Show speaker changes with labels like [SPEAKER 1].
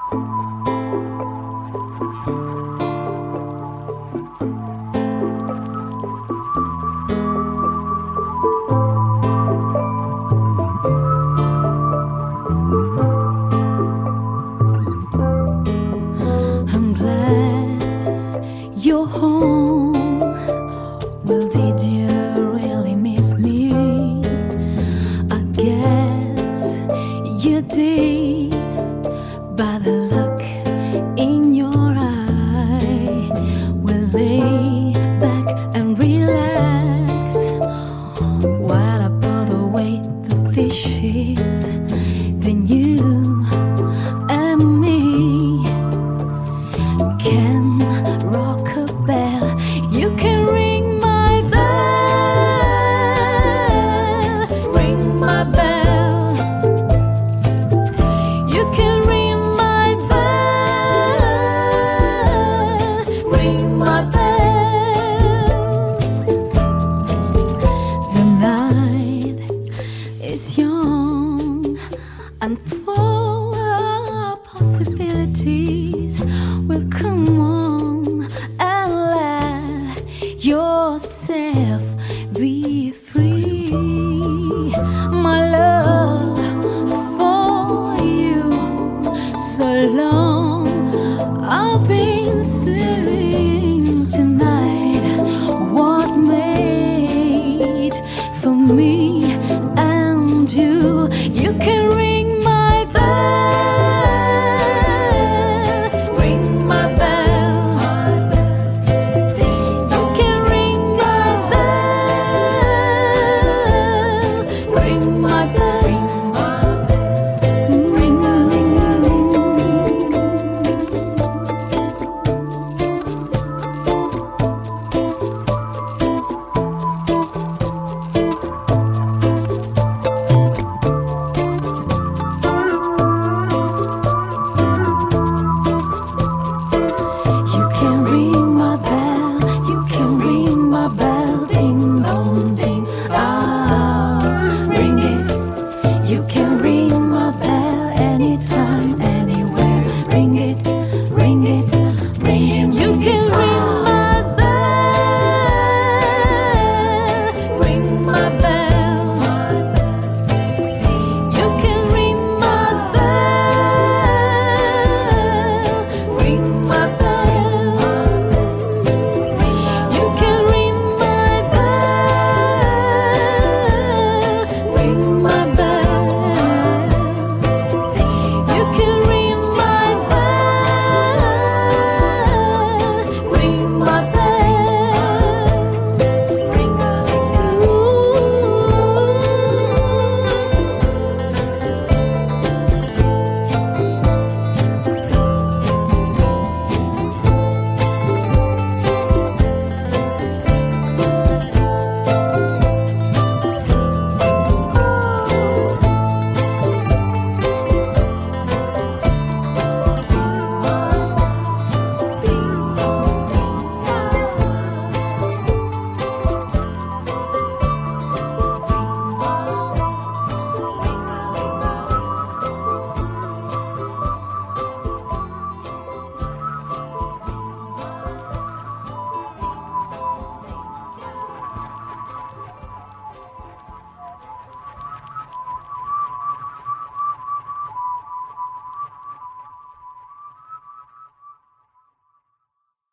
[SPEAKER 1] I'm glad you're home. Well, did you really miss me? I guess you did, by the look in your eye. We'll lay back and relax while I put away the dishes. Then you and me can rock a bell. You can ring my bell, ring my bell. You can ring my bell, ring my bell. The night is young and